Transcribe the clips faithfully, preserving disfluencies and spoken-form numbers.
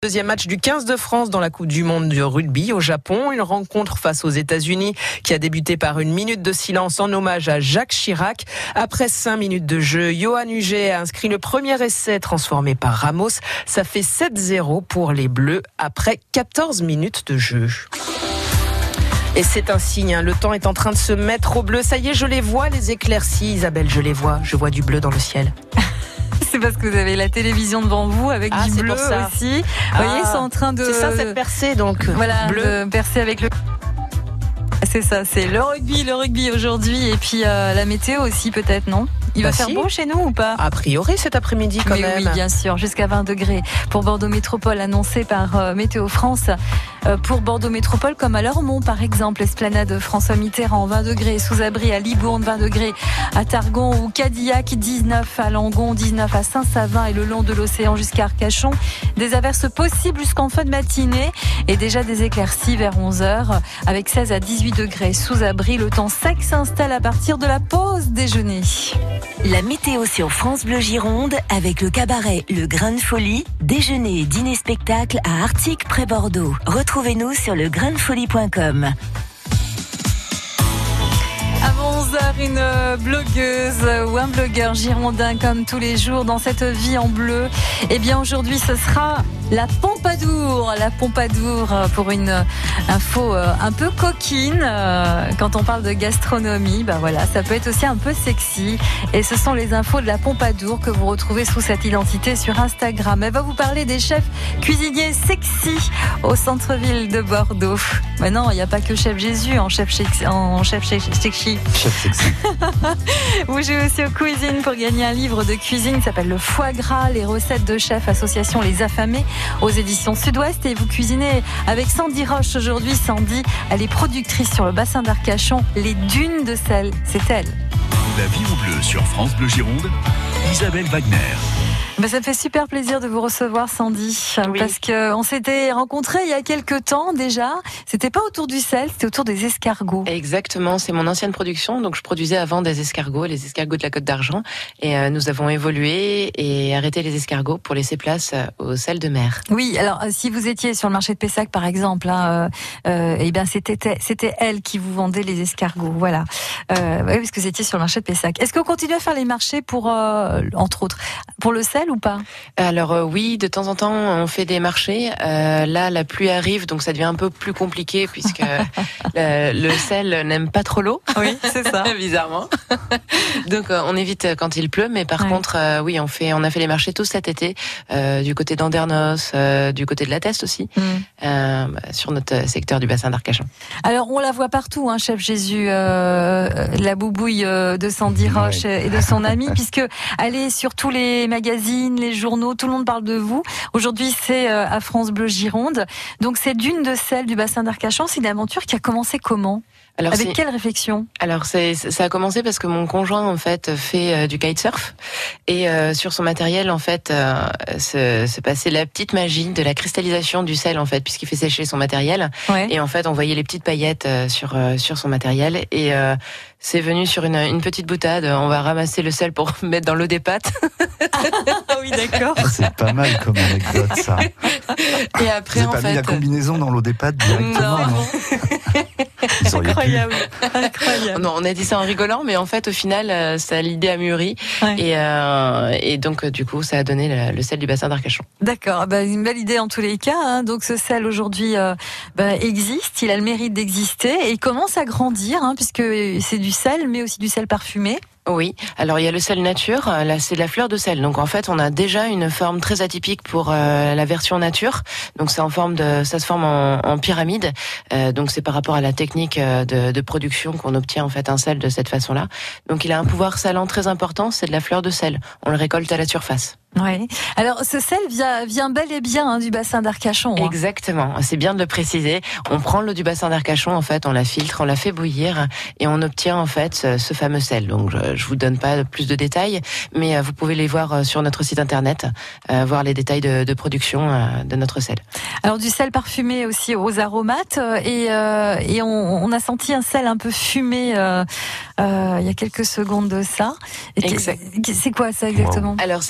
Deuxième match du quinze de France dans la Coupe du Monde du rugby au Japon. Une rencontre face aux États-Unis qui a débuté par une minute de silence en hommage à Jacques Chirac. Après cinq minutes de jeu, Yoann Huget a inscrit le premier essai transformé par Ramos. Ça fait sept zéro pour les Bleus après quatorze minutes de jeu. Et c'est un signe, hein. Le temps est en train de se mettre au bleu. Ça y est, je les vois, les éclaircies. Isabelle, je les vois. Je vois du bleu dans le ciel. C'est parce que vous avez la télévision devant vous avec ah, du bleu aussi. Ah, vous voyez, c'est en train de... C'est ça, cette percée donc. Voilà, bleu. de percer avec le... C'est ça, c'est le rugby, le rugby aujourd'hui. Et puis euh, la météo aussi peut-être, non ? Il bah va si. faire beau chez nous ou pas ? A priori cet après-midi quand Mais même. Oui, bien sûr, jusqu'à vingt degrés pour Bordeaux Métropole, annoncé par euh, Météo France. Euh, pour Bordeaux Métropole, comme à Lormont par exemple, Esplanade François Mitterrand, vingt degrés, sous abri à Libourne, vingt degrés à Targon ou Cadillac, dix-neuf à Langon, dix-neuf à Saint-Savin et le long de l'océan jusqu'à Arcachon. Des averses possibles jusqu'en fin de matinée et déjà des éclaircies vers onze heures avec seize à dix-huit degrés sous abri. Le temps sec s'installe à partir de la pause déjeuner. La météo sur France Bleu Gironde avec le cabaret Le Grain de Folie, déjeuner et dîner spectacle à Artic près Bordeaux. Retrouvez-nous sur le grain de folie point com. Avant onze heures, une blogueuse ou un blogueur girondin comme tous les jours dans cette vie en bleu. Eh bien aujourd'hui ce sera la Pompadour. La Pompadour pour une info un peu coquine. Quand on parle de gastronomie, bah voilà, ça peut être aussi un peu sexy. Et ce sont les infos de la Pompadour que vous retrouvez sous cette identité sur Instagram. Elle va vous parler des chefs cuisiniers sexy au centre-ville de Bordeaux. Maintenant, il n'y a pas que Chef Jésus en chef sexy. En chef sexy. Chef sexy. Vous jouez aussi aux cuisines pour gagner un livre de cuisine qui s'appelle Le Foie Gras, les recettes de chefs association Les Affamés aux éditions Sud-Ouest. Et vous cuisinez avec Sandy Roche aujourd'hui. Sandy, elle est productrice sur le bassin d'Arcachon, les dunes de sel. C'est elle. La vie au bleu sur France Bleu Gironde, Isabelle Wagner. Ben ça me fait super plaisir de vous recevoir, Sandy, oui. Parce qu'on s'était rencontrés il y a quelques temps déjà. C'était pas autour du sel, c'était autour des escargots. Exactement, c'est mon ancienne production. Donc je produisais avant des escargots, les escargots de la Côte d'Argent. Et euh, nous avons évolué et arrêté les escargots pour laisser place au sel de mer. Oui, alors si vous étiez sur le marché de Pessac par exemple, hein, euh, eh bien c'était c'était elle qui vous vendait les escargots, voilà. Euh, oui, parce que vous étiez sur le marché de Pessac. Est-ce qu'on continue à faire les marchés pour, euh, entre autres, pour le sel ou pas ? Alors euh, oui, de temps en temps on fait des marchés. Euh, là, la pluie arrive, donc ça devient un peu plus compliqué puisque le, le sel n'aime pas trop l'eau. Oui, c'est ça. Bizarrement. Donc euh, on évite quand il pleut, mais par ouais. contre, euh, oui, on fait, on a fait les marchés tous cet été euh, du côté d'Andernos, euh, du côté de la Teste aussi, mm. euh, sur notre secteur du bassin d'Arcachon. Alors on la voit partout, hein, Chef Jésus, euh, la boubouille de Sandy Roche ouais. et de son amie, puisque elle est sur tous les magazines, les journaux, tout le monde parle de vous. Aujourd'hui, c'est à France Bleu Gironde. Donc, c'est dunes de sel du bassin d'Arcachon. C'est une aventure qui a commencé comment ? Alors, avec quelle réflexion ? Alors c'est, ça a commencé parce que mon conjoint en fait fait euh, du kitesurf et euh, sur son matériel en fait euh, se, se passait la petite magie de la cristallisation du sel en fait puisqu'il fait sécher son matériel ouais. et en fait on voyait les petites paillettes euh, sur euh, sur son matériel et euh, c'est venu sur une, une petite boutade. On va ramasser le sel pour mettre dans l'eau des pâtes. Ah oui, d'accord. Ah, c'est pas mal comme anecdote, ça. Et après, vous en avez pas fait, mis la combinaison dans l'eau des pâtes directement, non, non. Ils auraient Incroyable. pu. Incroyable. Non, on a dit ça en rigolant, mais en fait, au final, ça, l'idée a mûri. Ouais. Et, euh, et donc, du coup, ça a donné le, le sel du bassin d'Arcachon. D'accord. Bah, une belle idée en tous les cas. Hein. Donc, ce sel aujourd'hui euh, bah, existe. Il a le mérite d'exister et il commence à grandir, hein, puisque c'est du sel, mais aussi du sel parfumé. Oui, alors il y a le sel nature, là c'est de la fleur de sel. Donc en fait, on a déjà une forme très atypique pour euh, la version nature. Donc c'est en forme de, ça se forme en, en pyramide. Euh, donc c'est par rapport à la technique de, de production qu'on obtient en fait un sel de cette façon-là. Donc il a un pouvoir salant très important, c'est de la fleur de sel. On le récolte à la surface. Oui. Alors ce sel vient, vient bel et bien hein, du bassin d'Arcachon. Hein. Exactement, c'est bien de le préciser. On prend l'eau du bassin d'Arcachon, en fait, on la filtre, on la fait bouillir et on obtient en fait ce, ce fameux sel. Donc je, je vous donne pas plus de détails, mais vous pouvez les voir sur notre site internet, euh, voir les détails de, de production euh, de notre sel. Alors du sel parfumé aussi aux aromates et, euh, et on, on a senti un sel un peu fumé euh, euh, il y a quelques secondes de ça. Et exact. C'est quoi ça exactement ? Alors c'est le sel qui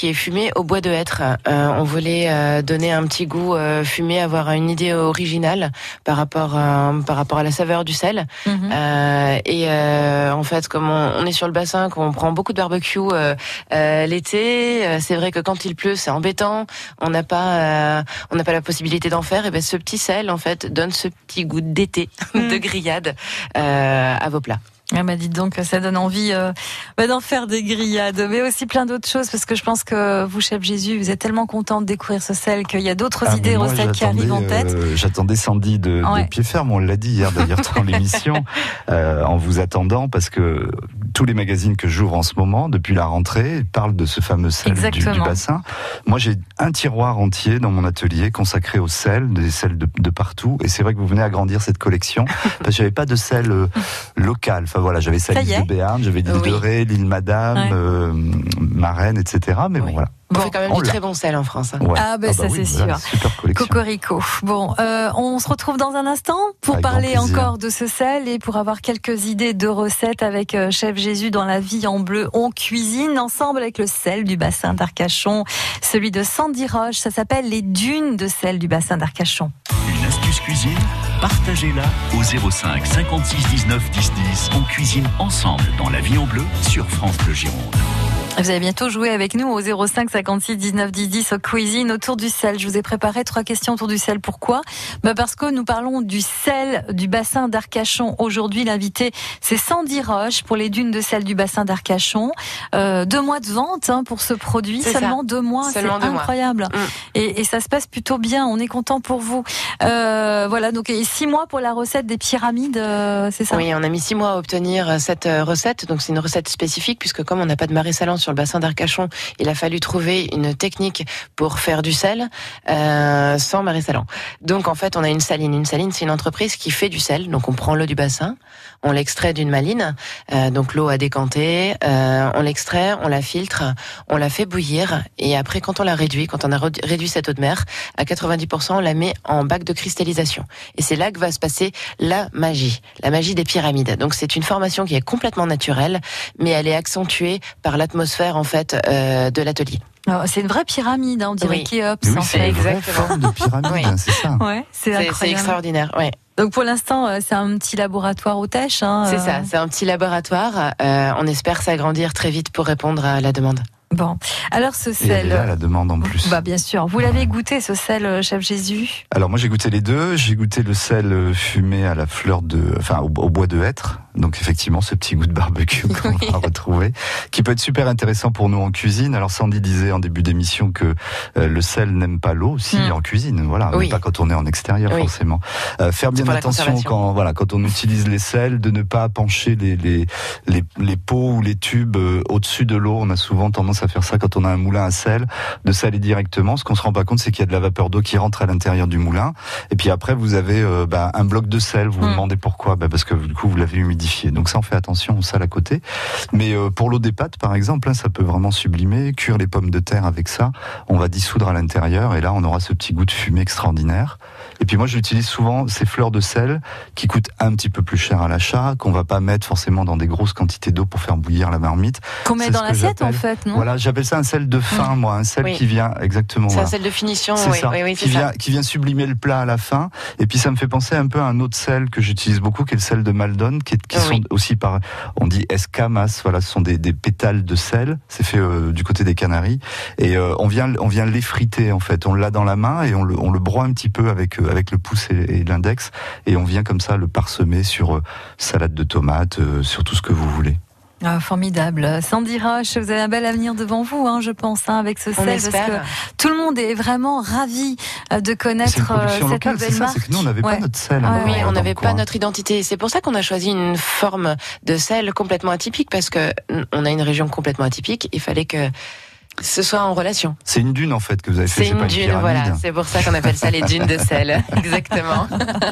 qui est fumé au bois de hêtre. Euh, on voulait euh, donner un petit goût euh, fumé, avoir une idée originale par rapport euh, par rapport à la saveur du sel. Mmh. Euh, et euh, en fait, comme on, on est sur le bassin, qu'on prend beaucoup de barbecue euh, euh, l'été, euh, c'est vrai que quand il pleut, c'est embêtant. On n'a pas euh, on n'a pas la possibilité d'en faire. Et ben ce petit sel en fait donne ce petit goût d'été, mmh. de grillade euh, à vos plats. Ah bah dites donc, ça donne envie euh, bah d'en faire des grillades, mais aussi plein d'autres choses, parce que je pense que vous, chef Jésus, vous êtes tellement content de découvrir ce sel qu'il y a d'autres ah, idées, moi, recettes qui arrivent en tête. Euh, j'attendais Sandy de, ouais. de pied ferme, on l'a dit hier d'ailleurs dans l'émission, euh, en vous attendant, parce que tous les magazines que j'ouvre en ce moment, depuis la rentrée, parlent de ce fameux sel du, du bassin. Moi, j'ai un tiroir entier dans mon atelier consacré au sel, des sels de, de partout, et c'est vrai que vous venez agrandir cette collection, parce que j'avais pas de sel euh, local. Enfin voilà, j'avais ça l'île de Béarn, j'avais l'île oui. de Ré, l'île Madame, ouais. euh, Marraine, et cetera. Mais oui. bon voilà. On fait quand même on du l'a. très bon sel en France. Hein. Ouais. Ah ben bah ça oui, c'est voilà, sûr. Super collection. Cocorico. Bon, euh, on se retrouve dans un instant pour avec parler encore de ce sel et pour avoir quelques idées de recettes avec euh, Chef Jésus dans la vie en bleu. On cuisine ensemble avec le sel du bassin d'Arcachon, celui de Sandy Roche. Ça s'appelle les dunes de sel du bassin d'Arcachon. Une astuce cuisine, partagez-la au zéro cinq cinquante-six dix-neuf dix dix. On cuisine ensemble dans la vie en bleu sur France Bleu Gironde. Vous allez bientôt jouer avec nous au zéro cinq cinquante-six dix-neuf dix dix au cuisine autour du sel. Je vous ai préparé trois questions autour du sel. Pourquoi ? Bah parce que nous parlons du sel du bassin d'Arcachon. Aujourd'hui, l'invité, c'est Sandy Roche pour les dunes de sel du bassin d'Arcachon. Euh, deux mois de vente hein, pour ce produit. C'est Seulement ça. deux mois. Seulement c'est deux incroyable. Mois. Mmh. Et, et ça se passe plutôt bien. On est content pour vous. Euh, voilà. Donc, et six mois pour la recette des pyramides, euh, c'est ça ? Oui, on a mis six mois à obtenir cette recette. Donc, c'est une recette spécifique puisque comme on n'a pas de marais salants sur le bassin d'Arcachon, il a fallu trouver une technique pour faire du sel euh, sans marais salants. Donc en fait, on a une saline. Une saline, c'est une entreprise qui fait du sel. Donc on prend l'eau du bassin, on l'extrait d'une maline, euh, donc l'eau a décanté, euh, on l'extrait, on la filtre, on la fait bouillir et après quand on la réduit, quand on a réduit cette eau de mer à quatre-vingt-dix pour cent, on la met en bac de cristallisation. Et c'est là que va se passer la magie, la magie des pyramides. Donc c'est une formation qui est complètement naturelle, mais elle est accentuée par l'atmosphère en fait euh, de l'atelier. Alors, c'est une vraie pyramide, hein, on dirait oui. Khéops. Oui, en c'est fait. une vraie forme de pyramide, oui. c'est ça. Ouais, c'est, c'est, c'est extraordinaire. Ouais. Donc pour l'instant, c'est un petit laboratoire au Tèche. Hein, c'est euh... ça, c'est un petit laboratoire. Euh, on espère s'agrandir très vite pour répondre à la demande. Bon, alors ce sel. Et elle est là, la demande en plus. Bah bien sûr. Vous l'avez goûté ce sel, Chef Jésus ? Alors moi j'ai goûté les deux. J'ai goûté le sel fumé à la fleur de, enfin au, au bois de hêtre. Donc effectivement ce petit goût de barbecue qu'on oui. va retrouver, qui peut être super intéressant pour nous en cuisine. Alors Sandy disait en début d'émission que euh, le sel n'aime pas l'eau, si mm. en cuisine, voilà, oui. mais pas quand on est en extérieur oui. forcément. Euh, faire bien attention quand voilà quand on utilise les sels, de ne pas pencher les les les, les pots ou les tubes euh, au-dessus de l'eau. On a souvent tendance à faire ça quand on a un moulin à sel, de saler directement. Ce qu'on se rend pas compte, c'est qu'il y a de la vapeur d'eau qui rentre à l'intérieur du moulin. Et puis après, vous avez euh, bah, un bloc de sel. Vous mm. vous demandez pourquoi ? Bah, parce que du coup, vous l'avez humidifié. Donc ça, on fait attention au sel à côté. Mais euh, pour l'eau des pâtes, par exemple, hein, ça peut vraiment sublimer. Cuire les pommes de terre avec ça, on va dissoudre à l'intérieur et là, on aura ce petit goût de fumée extraordinaire. Et puis moi, j'utilise souvent ces fleurs de sel qui coûtent un petit peu plus cher à l'achat, qu'on va pas mettre forcément dans des grosses quantités d'eau pour faire bouillir la marmite. Qu'on met dans l'assiette, en fait, non ? Voilà, j'appelle ça un sel de fin, mmh. moi, un sel oui. qui vient exactement. C'est voilà. un sel de finition, c'est oui, ça, oui, oui, qui c'est vient, ça. qui vient sublimer le plat à la fin. Et puis ça me fait penser un peu à un autre sel que j'utilise beaucoup, qui est le sel de Maldon, qui, est, qui oui. sont aussi par, on dit escamas, voilà, ce sont des, des pétales de sel. C'est fait euh, du côté des Canaries. Et euh, on vient, on vient l'effriter en fait. On l'a dans la main et on le, on le broie un petit peu avec euh, avec le pouce et, et l'index. Et on vient comme ça le parsemer sur euh, salade de tomates, euh, sur tout ce que vous voulez. Ah, formidable. Sandy Roche, vous avez un bel avenir devant vous, hein, je pense, hein, avec ce sel, parce que tout le monde est vraiment ravi de connaître c'est une cette locale, nouvelle c'est ça, marque. c'est que nous, on n'avait ouais. pas notre sel. Ah, oui, on n'avait pas notre identité. C'est pour ça qu'on a choisi une forme de sel complètement atypique, parce que on a une région complètement atypique. Il fallait que ce soit en relation. C'est une dune en fait que vous avez fait. C'est, c'est une pas dune, une voilà. C'est pour ça qu'on appelle ça les dunes de sel. Exactement.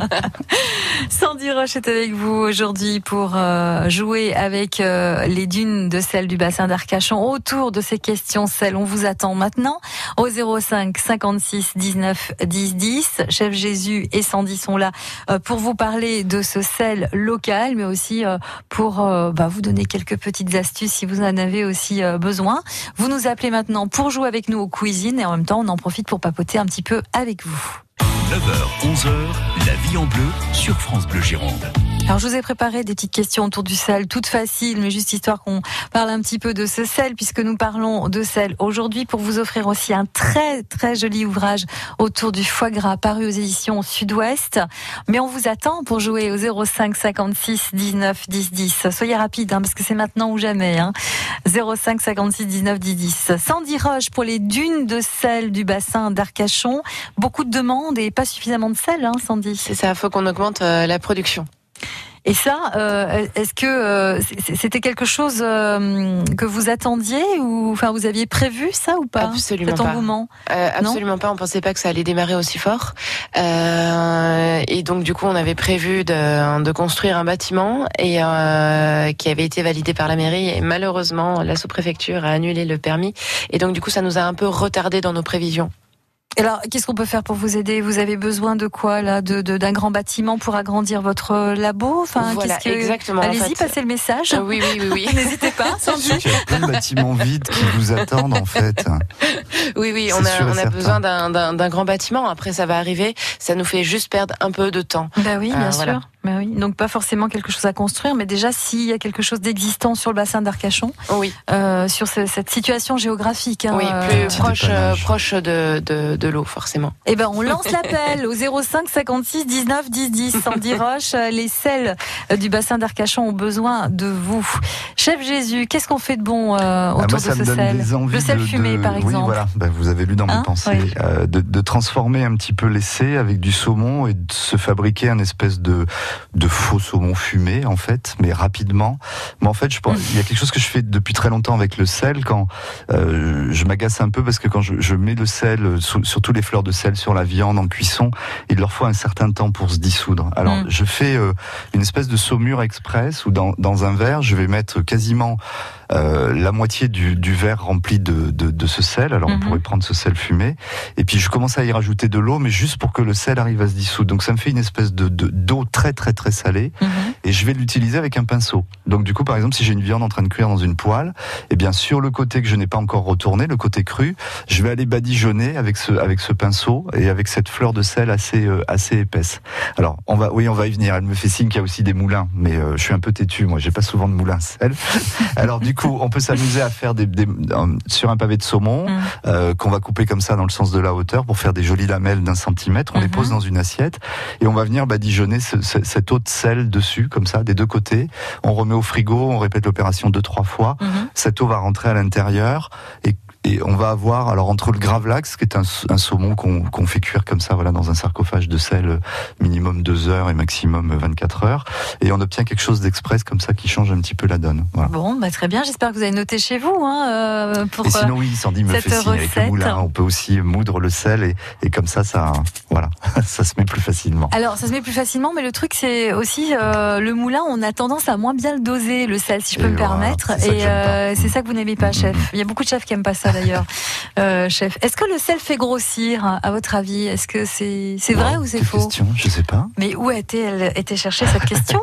Sandy Roche est avec vous aujourd'hui pour euh, jouer avec euh, les dunes de sel du bassin d'Arcachon autour de ces questions sel. On vous attend maintenant au zéro cinq cinquante-six dix-neuf dix dix. Chef Jésus et Sandy sont là euh, pour vous parler de ce sel local, mais aussi euh, pour euh, bah, vous donner quelques petites astuces si vous en avez aussi euh, besoin. Vous nous appelez maintenant pour jouer avec nous aux cuisines et en même temps, on en profite pour papoter un petit peu avec vous. neuf heures, onze heures, la vie en bleu sur France Bleu Gironde. Alors je vous ai préparé des petites questions autour du sel, toutes faciles, mais juste histoire qu'on parle un petit peu de ce sel, puisque nous parlons de sel aujourd'hui pour vous offrir aussi un très très joli ouvrage autour du foie gras paru aux éditions Sud-Ouest. Mais on vous attend pour jouer au zéro cinq cinquante-six dix-neuf dix dix. Soyez rapide hein, parce que c'est maintenant ou jamais. Hein. zéro cinq cinquante-six dix-neuf dix dix. Sandy Roche pour les dunes de sel du bassin d'Arcachon. Beaucoup de demandes et pas suffisamment de sel, hein, Sandy. C'est ça, il faut qu'on augmente euh, la production. Et ça, euh, est-ce que euh, c'était quelque chose euh, que vous attendiez ou enfin vous aviez prévu ça ou pas? Absolument cet engouement pas. Euh, absolument pas. On pensait pas que ça allait démarrer aussi fort. Euh, et donc du coup, on avait prévu de, de construire un bâtiment et euh, qui avait été validé par la mairie. Et malheureusement, la sous-préfecture a annulé le permis. Et donc du coup, ça nous a un peu retardé dans nos prévisions. Alors, qu'est-ce qu'on peut faire pour vous aider? Vous avez besoin de quoi là, de, de d'un grand bâtiment pour agrandir votre labo? Enfin, voilà, qu'est-ce que... exactement. Allez-y, en fait. passez le message. Euh, oui, oui, oui, oui. N'hésitez pas. Sandy. Il y a plein de bâtiments vides qui vous attendent en fait. Oui, oui, C'est on a, sûr et on a certain. besoin d'un, d'un, d'un grand bâtiment. Après, ça va arriver. Ça nous fait juste perdre un peu de temps. Bah oui, bien Euh, sûr. voilà. Bah oui. Donc pas forcément quelque chose à construire, mais déjà s'il y a quelque chose d'existant sur le bassin d'Arcachon, Oui, euh, sur ce, cette situation géographique. Hein, oui, euh, plus petit proche, euh, dépannage. proche de, de, de l'eau, forcément. Eh ben, on lance l'appel au zéro cinq cinquante-six dix-neuf dix dix. Sandy Roche, les sels du bassin d'Arcachon ont besoin de vous. Chef Jésus, qu'est-ce qu'on fait de bon euh, Ah, autour moi, ça de me ce donne sel? des envies Le sel de, fumé, de- par exemple. Oui, voilà. Ben, vous avez lu dans Hein, mes pensées oui. euh, de, de transformer un petit peu l'essai avec du saumon et de se fabriquer un espèce de de faux saumon fumé en fait, mais rapidement. Mais en fait, je pense, il y a quelque chose que je fais depuis très longtemps avec le sel. Quand euh, je m'agace un peu parce que quand je, je mets le sel, sous- surtout les fleurs de sel sur la viande en cuisson, il leur faut un certain temps pour se dissoudre. Alors, Mm. je fais euh, une espèce de saumure express où dans dans un verre, je vais mettre quasiment euh, la moitié du, du verre rempli de, de, de ce sel. Alors Mhm. on pourrait prendre ce sel fumé. Et puis je commence à y rajouter de l'eau, mais juste pour que le sel arrive à se dissoudre. Donc ça me fait une espèce de, de d'eau très très très salée. Mhm. Et je vais l'utiliser avec un pinceau. Donc du coup, par exemple, si j'ai une viande en train de cuire dans une poêle, eh bien sur le côté que je n'ai pas encore retourné, le côté cru, je vais aller badigeonner avec ce avec ce pinceau et avec cette fleur de sel assez euh, assez épaisse. Alors on va oui on va y venir. Elle me fait signe qu'il y a aussi des moulins, mais euh, je suis un peu têtu. Moi, j'ai pas souvent de moulin à sel. Alors du coup, on peut s'amuser à faire des, des euh, sur un pavé de saumon Mm. euh, qu'on va couper comme ça dans le sens de la hauteur pour faire des jolies lamelles d'un centimètre. On les Mhm. pose dans une assiette et on va venir badigeonner ce, ce, cette eau de sel dessus comme ça des deux côtés. On remet au frigo, on répète l'opération deux trois fois. Mhm. Cette eau va rentrer à l'intérieur et Et on va avoir, alors entre le gravlax, qui est un, un saumon qu'on qu'on fait cuire comme ça, voilà, dans un sarcophage de sel, minimum deux heures et maximum vingt-quatre heures, et on obtient quelque chose d'express comme ça qui change un petit peu la donne. Voilà. Bon, bah, très bien. J'espère que vous avez noté chez vous hein, euh, pour Et sinon, oui, Sandy me cette fait signe avec le recette. moulin. On peut aussi moudre le sel et, et comme ça, ça, voilà, ça se met plus facilement. Alors, ça se met plus facilement, mais le truc, c'est aussi euh, le moulin. On a tendance à moins bien le doser, le sel, si je peux Et me voilà, permettre. c'est ça que Et j'aime pas. euh, c'est ça que vous n'aimez pas, Mm, chef. mm. Il y a beaucoup de chefs qui aiment pas ça, d'ailleurs. Euh, chef, est-ce que le sel fait grossir, à votre avis? Est-ce que c'est c'est vrai Wow, ou c'est quelle faux? question, je sais pas. Mais où a-t-elle été chercher cette question?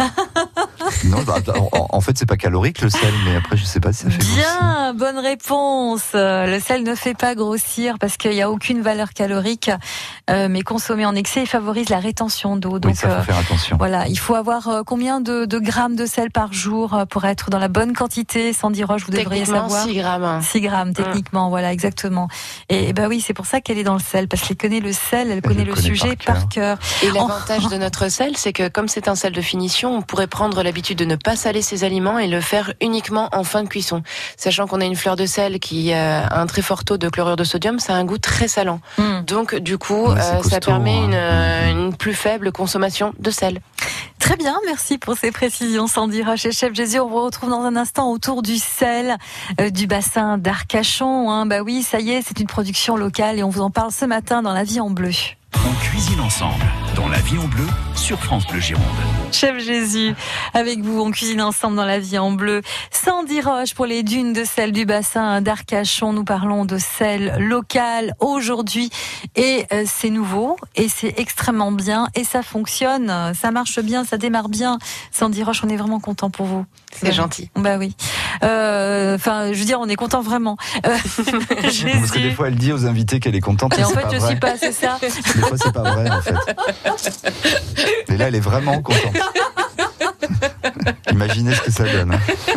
Non, bah, en, en fait, c'est pas calorique le sel, mais après, je sais pas si ça fait grossir. Bien, bonne réponse. Le sel ne fait pas grossir parce qu'il n'y a aucune valeur calorique, euh, mais consommé en excès, il favorise la rétention d'eau. Donc, Oui, ça faut euh, faire attention. voilà, il faut avoir euh, combien de, de grammes de sel par jour euh, pour être dans la bonne quantité? Sandy Roche, vous devriez Techniquement, savoir. six grammes. six grammes, techniquement, voilà, exactement. Et, et ben oui, c'est pour ça qu'elle est dans le sel, parce qu'elle connaît le sel, elle connaît le connaît sujet par par cœur. Et l'avantage de notre sel, c'est que comme c'est un sel de finition, on pourrait prendre l'habitude de ne pas saler ses aliments et le faire uniquement en fin de cuisson. Sachant qu'on a une fleur de sel qui a un très fort taux de chlorure de sodium, ça a un goût très salant. Mm. Donc du coup, Ouais, c'est euh, ça costaud, permet hein. une, euh, une plus faible consommation de sel. Très bien, merci pour ces précisions, Sandy Roche et Chef Jésus. On vous retrouve dans un instant autour du sel euh, du bassin d'Arcachon. Hein. Bah oui, ça y est, c'est une production locale et on vous en parle ce matin dans La Vie en Bleu. On cuisine ensemble dans La Vie en Bleu sur France Bleu Gironde. Chef Jésus, avec vous, on cuisine ensemble dans La Vie en Bleu. Sandy Roche pour les dunes de sel du bassin d'Arcachon. Nous parlons de sel local aujourd'hui et euh, c'est nouveau et c'est extrêmement bien et ça fonctionne, ça marche bien, ça démarre bien. Sandy Roche, on est vraiment content pour vous. C'est ouais. gentil. Bah oui. Enfin, euh, je veux dire, on est content vraiment. Euh, Jésus. Parce que des fois, elle dit aux invités qu'elle est contente. Et en fait, je vrai. suis pas, c'est ça. Des fois, c'est pas vrai, en fait. Et là, elle est vraiment contente. Imaginez ce que ça donne. Hein.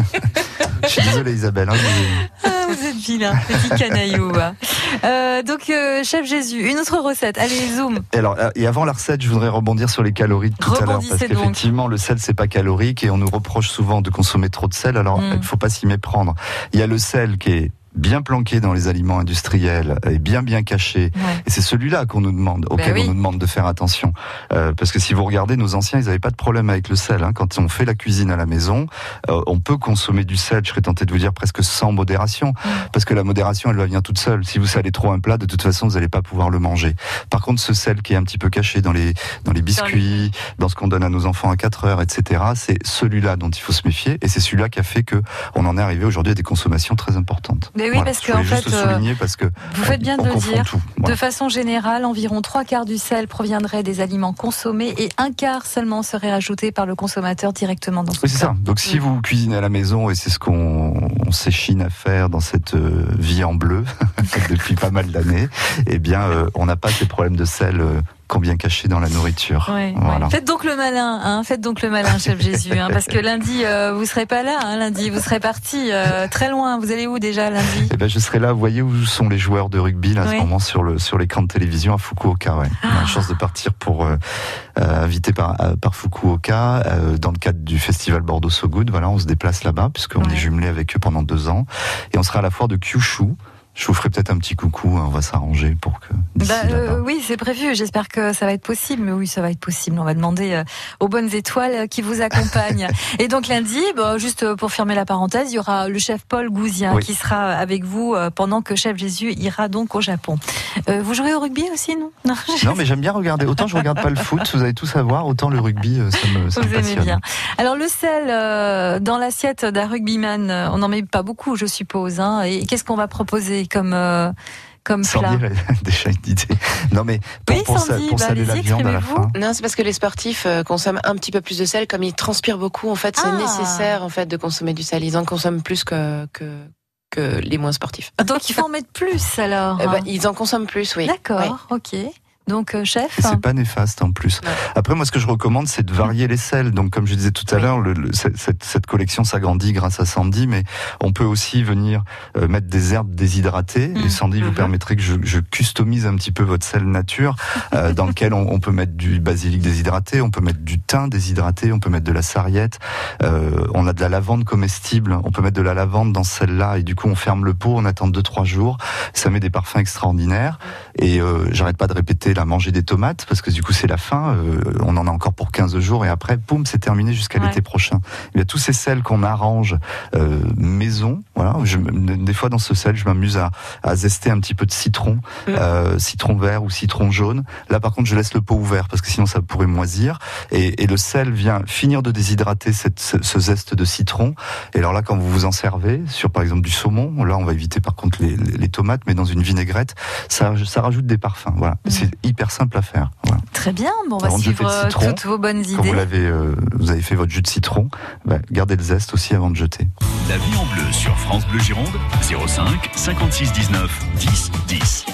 Je suis désolé, Isabelle. Hein, ah, vous êtes vilain, petit canaillou. Euh, donc, euh, Chef Jésus, une autre recette. Allez, zoom. Et, alors, et avant la recette, je voudrais rebondir sur les calories de tout à l'heure. Parce qu'effectivement, le sel, c'est pas calorique et on nous reproche souvent de consommer trop de sel. Alors, il mm. ne faut pas s'y méprendre. Il y a le sel qui est bien planqué dans les aliments industriels et bien bien caché. Ouais. Et c'est celui-là qu'on nous demande, auquel ben oui. on nous demande de faire attention. Euh, parce que si vous regardez, nos anciens, ils n'avaient pas de problème avec le sel. Hein. Quand on fait la cuisine à la maison, euh, on peut consommer du sel, je serais tenté de vous dire presque sans modération. Ouais. Parce que la modération, elle va venir toute seule. Si vous salez trop un plat, de toute façon, vous n'allez pas pouvoir le manger. Par contre, ce sel qui est un petit peu caché dans les, dans les biscuits, dans ce qu'on donne à nos enfants à quatre heures, et cetera, c'est celui-là dont il faut se méfier. Et c'est celui-là qui a fait qu'on en est arrivé aujourd'hui à des consommations très importantes. Mais oui, voilà. parce que en fait, souligner parce que vous faites bien de le dire. Tout, voilà. De façon générale, environ trois quarts du sel proviendrait des aliments consommés et un quart seulement serait ajouté par le consommateur directement dans son Oui, c'est plat. ça. Donc, si oui. vous cuisinez à la maison, et c'est ce qu'on on s'échine à faire dans cette euh, vie en bleu depuis pas mal d'années, eh bien, euh, on n'a pas ces problèmes de sel. Euh, Qu'on bien caché dans la nourriture. Ouais, voilà. ouais. Faites donc le malin, hein, faites donc le malin, Chef Jésus, hein, parce que lundi euh, vous serez pas là, hein, lundi vous serez parti euh, très loin. Vous allez où déjà lundi? Eh ben je serai là. Vous voyez où sont les joueurs de rugby là, à oui. ce moment sur le sur l'écran de télévision à Fukuoka. Ouais. Ah. On a la chance de partir pour euh, euh, invité par euh, par Fukuoka euh, dans le cadre du festival Bordeaux So Good. Voilà, on se déplace là-bas puisqu'on ouais. est jumelé avec eux pendant deux ans et on sera à la foire de Kyushu. Je vous ferai peut-être un petit coucou, hein, on va s'arranger pour que... Bah, euh, oui, c'est prévu, j'espère que ça va être possible, mais oui, ça va être possible, on va demander euh, aux bonnes étoiles qui vous accompagnent. Et donc lundi, bah, juste pour fermer la parenthèse, il y aura le chef Paul Gouzien oui. qui sera avec vous euh, pendant que Chef Jésus ira donc au Japon. Euh, vous jouez au rugby aussi, non? Non, non mais j'aime bien regarder, autant je regarde pas le foot, vous allez tout savoir, autant le rugby, euh, ça me, ça vous me passionne. Aimez bien. Alors le sel euh, dans l'assiette d'un rugbyman, on n'en met pas beaucoup, je suppose, hein, et qu'est-ce qu'on va proposer comme euh, comme plat? Sandy a déjà une idée. Non mais pour, oui, pour, Sandy, sa, pour bah, saler la viande à la fin. Non, c'est parce que les sportifs euh, consomment un petit peu plus de sel, comme ils transpirent beaucoup. En fait, c'est ah. nécessaire en fait de consommer du sel. Ils en consomment plus que que que les moins sportifs. Donc il faut en mettre plus alors. Euh, bah, ils en consomment plus, oui. D'accord, oui. ok. Donc, euh, chef. Et c'est pas néfaste en plus. Ouais. Après, moi, ce que je recommande, c'est de varier les sels. Donc, comme je disais tout à oui. l'heure, le, le, cette, cette collection s'agrandit grâce à Sandy, mais on peut aussi venir euh, mettre des herbes déshydratées. Mmh. Et Sandy mmh. vous permettrait que je, je customise un petit peu votre sel nature, euh, dans lequel on, on peut mettre du basilic déshydraté, on peut mettre du thym déshydraté, on peut mettre de la sarriette. Euh, on a de la lavande comestible. On peut mettre de la lavande dans celle-là, et du coup, on ferme le pot, on attend deux trois jours. Ça met des parfums extraordinaires. Et euh, j'arrête pas de répéter. À manger des tomates parce que du coup c'est la fin, euh, on en a encore pour quinze jours et après boum c'est terminé jusqu'à ouais. l'été prochain. Il y a tous ces sels qu'on arrange euh, maison, voilà. Je, des fois dans ce sel je m'amuse à, à zester un petit peu de citron, mmh. euh, citron vert ou citron jaune. Là par contre je laisse le pot ouvert parce que sinon ça pourrait moisir et, et le sel vient finir de déshydrater cette, ce, ce zeste de citron. Et alors là quand vous vous en servez sur par exemple du saumon, là on va éviter par contre les, les, les tomates, mais dans une vinaigrette ça, ça rajoute des parfums. Voilà. Mmh. C'est hyper simple à faire. Voilà. Très bien, bon, on va suivre citron, toutes vos bonnes idées. Quand vous, l'avez, euh, vous avez fait votre jus de citron, bah, gardez le zeste aussi avant de jeter. La vie en bleu sur France Bleu Gironde, zéro cinq cinquante-six dix-neuf dix dix.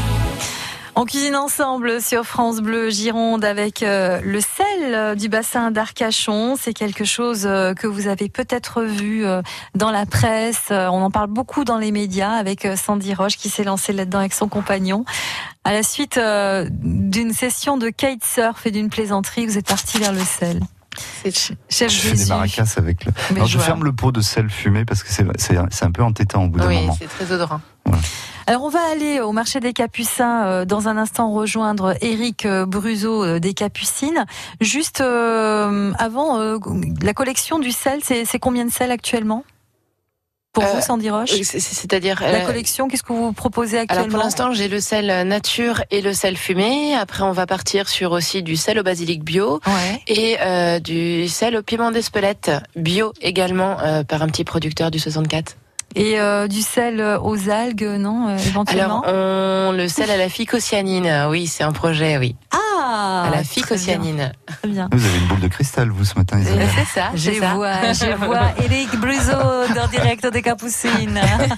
On cuisine ensemble sur France Bleu Gironde avec euh, le sel du bassin d'Arcachon. C'est quelque chose euh, que vous avez peut-être vu euh, dans la presse. Euh, on en parle beaucoup dans les médias avec euh, Sandy Roche qui s'est lancée là-dedans avec son compagnon. À la suite euh, d'une session de kitesurf et d'une plaisanterie, vous êtes parti vers le sel. Chef je Jésus. fais des maracas avec le... Alors, je ferme le pot de sel fumé parce que c'est, c'est, c'est un peu entêtant au bout d'un oui, moment. Oui, c'est très odorant. Voilà. Alors on va aller au marché des Capucins euh, dans un instant rejoindre Éric euh, Bruzo euh, des Capucines. Juste euh, avant, euh, la collection du sel, c'est, c'est combien de sel actuellement ? Pour Euh, vous, Sandy Roche? c'est- C'est-à-dire La euh, collection, qu'est-ce que vous proposez Alors actuellement? pour l'instant, j'ai le sel nature et le sel fumé. Après, on va partir sur aussi du sel au basilic bio Ouais. et euh, du sel au piment d'Espelette bio également euh, par un petit producteur du soixante-quatre. Et euh, du sel aux algues, non, euh, éventuellement? Alors, on, le sel à la phycocyanine, oui, c'est un projet, oui. Ah, à la très bien, phycocyanine. très bien. Vous avez une boule de cristal, vous, ce matin, Isabelle. C'est ça, c'est Je ça. vois, je vois Eric Bruzo en direct des Capucines.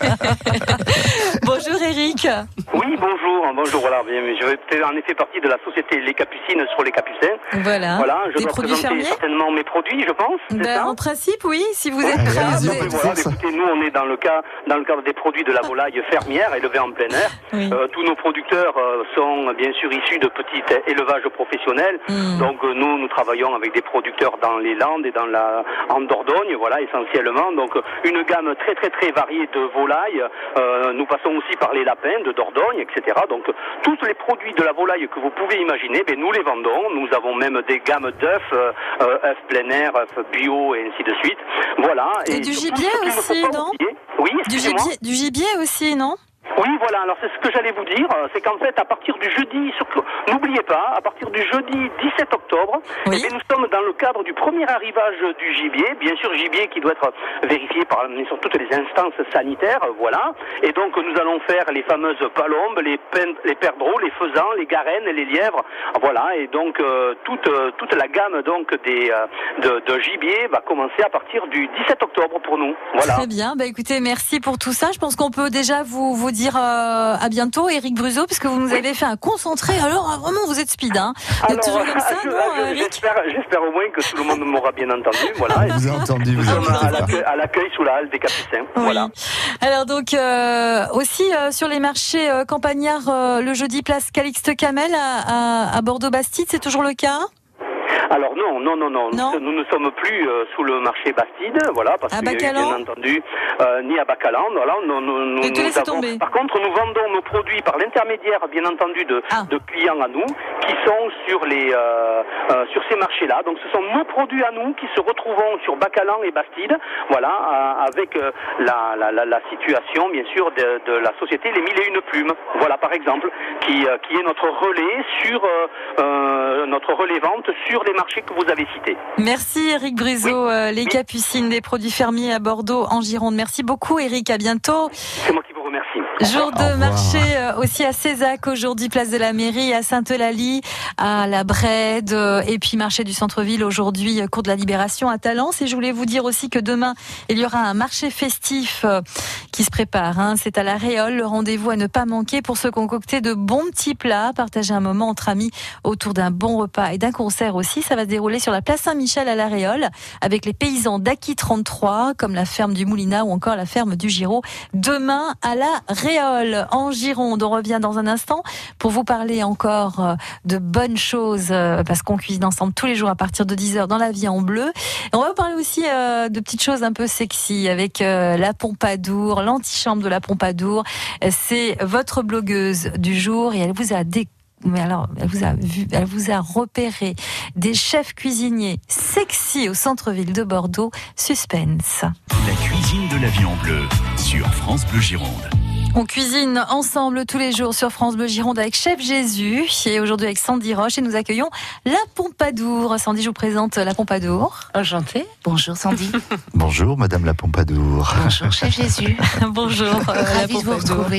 Bonjour Eric. Oui, bonjour, bonjour, voilà, bien, je fais en effet partie de la société Les Capucines sur les Capucins. Voilà. Voilà, je Des dois produits présenter fermiers? certainement mes produits, je pense, c'est Ben, ça en principe, oui, si vous êtes Ouais, prêt. allez-y, vous on êtes- peut Voilà, ça. écoutez, nous on est dans le cas, dans le cadre des produits de la volaille fermière élevée en plein air. Oui. Euh, tous nos producteurs euh, sont bien sûr issus de petits élevages professionnels. Mm. Donc euh, nous, nous travaillons avec des producteurs dans les Landes et dans la en Dordogne, voilà, essentiellement. Donc une gamme très très très variée de volailles. Euh, nous passons aussi par les lapins de Dordogne, et cetera. Donc tous les produits de la volaille que vous pouvez imaginer, ben, nous les vendons. Nous avons même des gammes d'œufs, euh, euh, œufs plein air, œufs bio et ainsi de suite. Voilà. Et du surtout, gibier ce qu'il ne faut aussi, pas non oublier- Oui, Du excusez-moi. gibier, du gibier aussi, non? Oui, voilà, alors c'est ce que j'allais vous dire, euh, c'est qu'en fait, à partir du jeudi, surtout, n'oubliez pas, à partir du jeudi dix-sept octobre, Oui. eh bien, nous sommes dans le cadre du premier arrivage du gibier, bien sûr gibier qui doit être vérifié par bien sûr, toutes les instances sanitaires, euh, voilà, et donc nous allons faire les fameuses palombes, les, pen- les perdreaux, les faisans, les garènes, les lièvres, voilà, et donc euh, toute, euh, toute la gamme donc des, euh, de, de gibier va commencer à partir du dix-sept octobre pour nous, voilà. Très bien. Bah, écoutez, merci pour tout ça. Je pense qu'on peut déjà vous, vous dire euh, à bientôt, Eric Bruzo, puisque vous nous avez fait un concentré. Alors, euh, vraiment, vous êtes speed, hein. Vous êtes toujours comme ça, je- non, je- Eric? j'espère, j'espère au moins que tout le monde m'aura bien entendu, voilà. Vous avez entendu, vous Nous sommes inquiétez à pas. l'accueil, à l'accueil sous la halle des Capucins. Oui. Voilà. Alors donc euh, aussi euh, sur les marchés euh, campagnards euh, le jeudi place Calixte Camel à, à, à Bordeaux-Bastide, c'est toujours le cas? Alors non, non, non, non, Non. nous, nous ne sommes plus euh, sous le marché Bastide, voilà, parce À qu'il y a eu, Bacalan bien entendu, euh, ni à Bacalan, voilà, nous, nous, nous, Et tout nous laissez avons- tomber. Par contre, nous vendons nos produits par l'intermédiaire, bien entendu, de, Ah. de clients à nous, qui sont sur les, euh, euh, sur ces marchés-là. Donc, ce sont nos produits à nous qui se retrouvent sur Bacalan et Bastide, voilà, euh, avec euh, la, la, la, la situation, bien sûr, de, de la société Les Mille et Une Plumes, voilà, par exemple, qui, euh, qui est notre relais sur euh, euh, notre relais vente sur les marchés que vous avez cités. Merci Eric Bruzo, Oui. euh, les Oui. Capucines des produits fermiers à Bordeaux en Gironde. Merci beaucoup Eric, à bientôt. C'est moi qui vous remercie. Jour Au de revoir. marché euh, aussi à Cézac aujourd'hui, place de la mairie, à Sainte-Eulalie, à la Brède, euh, et puis marché du centre-ville aujourd'hui, euh, cours de la Libération à Talence. Et je voulais vous dire aussi que demain, il y aura un marché festif euh, qui se prépare. Hein. C'est à la Réole, le rendez-vous à ne pas manquer pour se concocter de bons petits plats, partager un moment entre amis autour d'un bon repas et d'un concert aussi. Ça va se dérouler sur la place Saint-Michel à la Réole avec les paysans d'Aki trente-trois, comme la ferme du Moulinat ou encore la ferme du Giraud. Demain à la Réole, en Gironde. On revient dans un instant pour vous parler encore euh, de bonnes choses, euh, parce qu'on cuisine ensemble tous les jours à partir de dix heures dans la vie en bleu. Et on va vous parler aussi euh, de petites choses un peu sexy avec euh, la Pompadour, l'antichambre de la Pompadour. C'est votre blogueuse du jour et elle vous a découvert. Mais alors, elle vous a vu, elle vous a repéré des chefs cuisiniers sexy au centre-ville de Bordeaux. Suspense. La cuisine de la vie en bleu sur France Bleu Gironde. On cuisine ensemble tous les jours sur France Bleu Gironde avec Chef Jésus et aujourd'hui avec Sandy Roche et nous accueillons la Pompadour. Sandy, je vous présente la Pompadour. Enchantée. Bonjour Sandy. Bonjour, Madame la Pompadour. Bonjour Chef Jésus. Bonjour. euh, la Ravie de vous Pompadour. retrouver.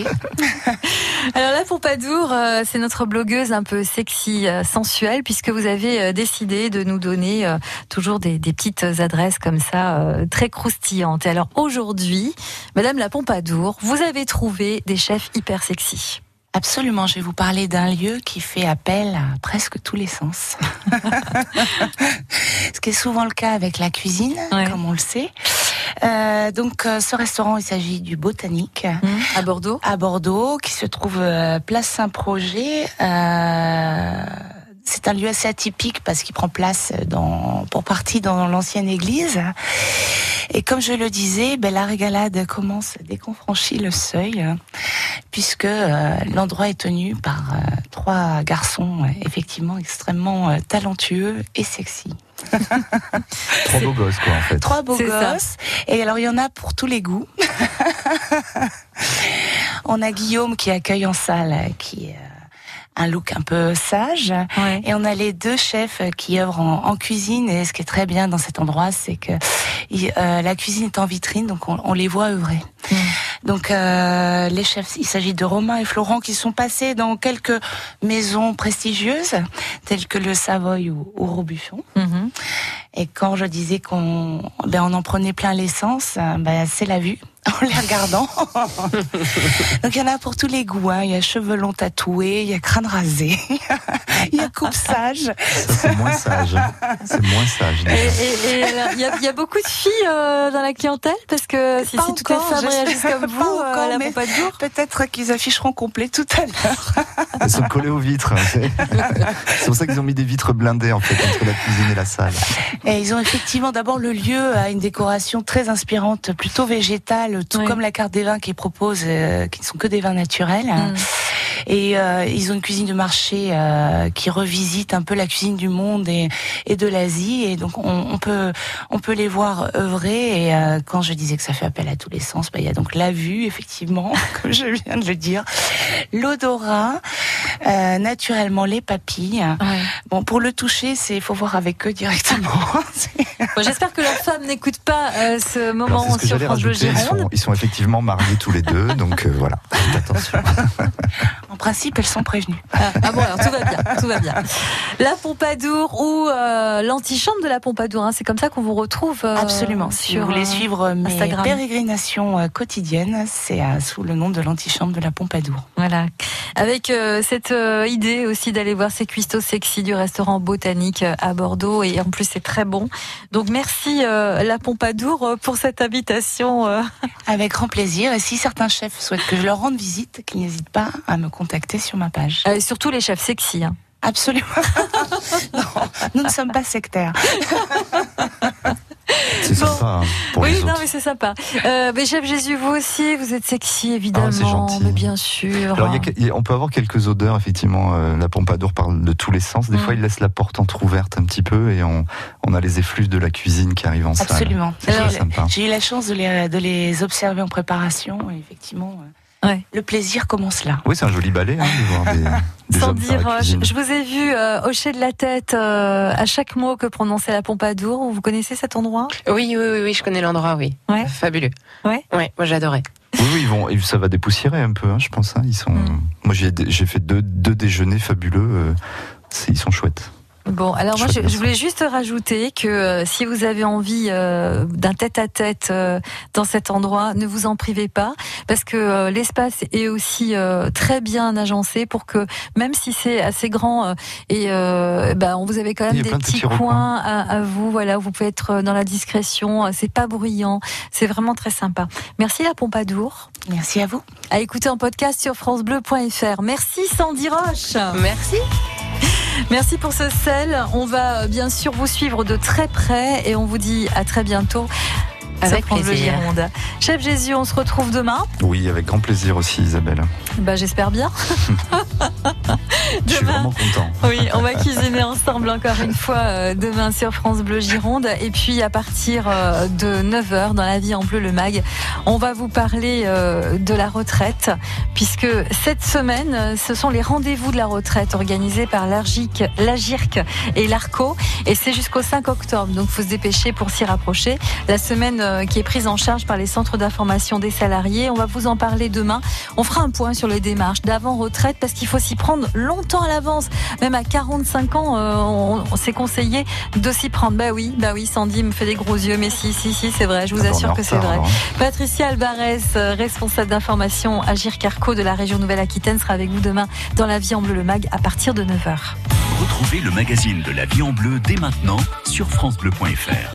Alors la Pompadour, euh, c'est notre blogueuse un peu sexy, euh, sensuelle, puisque vous avez euh, décidé de nous donner euh, toujours des, des petites adresses comme ça, euh, très croustillantes. Et alors aujourd'hui, Madame la Pompadour, vous avez trouvé des chefs hyper sexy. Absolument, je vais vous parler d'un lieu qui fait appel à presque tous les sens. Ce qui est souvent le cas avec la cuisine, Ouais. comme on le sait. Euh, donc euh, ce restaurant, il s'agit du Botanique. À Bordeaux. À Bordeaux, qui se trouve euh, place Saint-Projet. Euh, c'est c'est un lieu assez atypique parce qu'il prend place dans, pour partie dans l'ancienne église. Et comme je le disais, ben, la régalade commence dès qu'on franchit le seuil, puisque euh, l'endroit est tenu par euh, trois garçons euh, effectivement extrêmement euh, talentueux et sexy. Trois beaux gosses, quoi, en fait. Trois beaux C'est gosses. ça. Et alors, il y en a pour tous les goûts. On a Guillaume qui accueille en salle, qui est un look un peu sage. Ouais. Et on a les deux chefs qui œuvrent en, en cuisine. Et ce qui est très bien dans cet endroit, c'est que il, euh, la cuisine est en vitrine, donc on, on les voit œuvrer. Mmh. Donc euh, les chefs, il s'agit de Romain et Florent qui sont passés dans quelques maisons prestigieuses, telles que le Savoy ou, ou Robuchon. Mmh. Et quand je disais qu'on ben on en prenait plein l'essence, ben c'est la vue en les regardant. Donc il y en a pour tous les goûts, hein. Il y a cheveux longs tatoués, il y a crâne rasé, il y a coupe sage. Ça, c'est moins sage. C'est moins sage. Et déjà. et- et alors, il y, a- il y a beaucoup de filles euh, dans la clientèle parce que si, Pas si toutes les encore, femmes j'espère. réagissent comme vous, Pas euh, encore, à la mais Pompadour. Peut-être qu'ils afficheront complet tout à l'heure. Elles sont collées aux vitres. Hein, c'est c'est pour ça qu'ils ont mis des vitres blindées, en fait, entre la cuisine et la salle. Et ils ont effectivement, d'abord, le lieu a une décoration très inspirante, plutôt végétale, tout Oui. comme la carte des vins qu'ils proposent, euh, qui ne sont que des vins naturels. Mm. Et euh, ils ont une cuisine de marché euh, qui revisite un peu la cuisine du monde et, et de l'Asie. Et donc, on, on peut on peut les voir œuvrer. Et euh, quand je disais que ça fait appel à tous les sens, bah, il y a donc la vue, effectivement, comme je viens de le dire, l'odorat, euh, naturellement les papilles. Ouais. Bon, pour le toucher, c'est faut voir avec eux directement. Bon, j'espère que leurs femmes n'écoutent pas euh, ce moment Alors, c'est ce que sur j'allais France Bleu rajouter. Ils Gironde. sont, ils sont effectivement mariés tous les deux, donc euh, voilà. Faites attention. En principe, elles sont prévenues. Ah, ah bon, alors tout va bien, tout va bien. La Pompadour ou euh, l'antichambre de la Pompadour, hein, c'est comme ça qu'on vous retrouve. euh, Absolument. Si sur vous voulez euh, suivre mes Instagram. pérégrinations euh, quotidiennes, c'est euh, sous le nom de l'antichambre de la Pompadour. Voilà. Avec euh, cette euh, idée aussi d'aller voir ces cuistots sexy du restaurant botanique euh, à Bordeaux, et en plus c'est très bon. Donc merci euh, la Pompadour euh, pour cette invitation. euh. Avec grand plaisir. Et si certains chefs souhaitent que je leur rende visite, qu'ils n'hésitent pas à me contacter sur ma page. Euh, surtout les chefs sexy. Hein. Absolument. Non, nous ne sommes pas sectaires. C'est sympa, hein, pour Oui, les non, autres. mais c'est sympa. Euh, mais chef Jésus, vous aussi, vous êtes sexy, évidemment. Ah, c'est gentil. Mais bien sûr. Alors, il y a que- il y a- on peut avoir quelques odeurs, effectivement. euh, la Pompadour parle de tous les sens. Des Mm. fois, il laisse la porte entrouverte un petit peu et on, on a les effluves de la cuisine qui arrivent en salle. Absolument. C'est très Alors, sympa. J'ai eu la chance de les, de les observer en préparation. Et effectivement, euh, Ouais. le plaisir commence là. Oui, c'est un joli balai hein, de voir des, des hommes Sandy faire la Roche, cuisine. je vous ai vu euh, hocher de la tête euh, à chaque mot que prononçait la Pompadour. Vous connaissez cet endroit? Oui, oui, oui, oui, je connais l'endroit, oui. Ouais. Fabuleux. Ouais. Ouais, moi j'adorais. Oui, oui, ils vont, et ça va dépoussiérer un peu, hein, je pense. Hein, ils sont. Mm. Moi, j'ai, j'ai fait deux, deux déjeuners fabuleux. euh, c'est, ils sont chouettes. Bon, alors moi, Chouette je, je personne. voulais juste rajouter que euh, si vous avez envie euh, d'un tête-à-tête euh, dans cet endroit, ne vous en privez pas, parce que euh, l'espace est aussi euh, très bien agencé pour que, même si c'est assez grand, euh, et euh, ben, vous avez quand Il y même a des plein de petits petits coins à, à vous, voilà, où vous pouvez être dans la discrétion, c'est pas bruyant, c'est vraiment très sympa. Merci la Pompadour. Merci à vous. À écouter en podcast sur francebleu point fr. Merci Sandy Roche. Merci. Merci pour ce sel. On va euh, bien sûr vous suivre de très près et on vous dit à très bientôt. Avec sur France Bleu plaisir. Gironde. Chef Jésus, on se retrouve demain. Oui, avec grand plaisir aussi, Isabelle. Bah, j'espère bien. Je suis Demain. vraiment content. Oui, on va cuisiner ensemble encore une fois euh, demain sur France Bleu Gironde. Et puis à partir euh, de neuf heures dans La Vie en Bleu le Mag, on va vous parler euh, de la retraite, puisque cette semaine, euh, ce sont les rendez-vous de la retraite organisés par l'Argic, l'Agirc et l'Arco. Et c'est jusqu'au cinq octobre, donc il faut se dépêcher pour s'y rapprocher. La semaine euh, qui est prise en charge par les centres d'information des salariés. On va vous en parler demain. On fera un point sur les démarches d'avant-retraite parce qu'il faut s'y prendre longtemps à l'avance. Même à quarante-cinq ans, euh, on, on s'est conseillé de s'y prendre. Bah oui, bah oui, Sandy me fait des gros yeux, mais si, si, si, c'est vrai, je vous Ah bah, on est assure en que c'est retard, vrai. alors, hein. Patricia Alvarez, euh, responsable d'information à Gircarco de la région Nouvelle-Aquitaine, sera avec vous demain dans La Vie en Bleu le Mag à partir de neuf heures. Retrouvez le magazine de La Vie en Bleu dès maintenant sur francebleu point fr.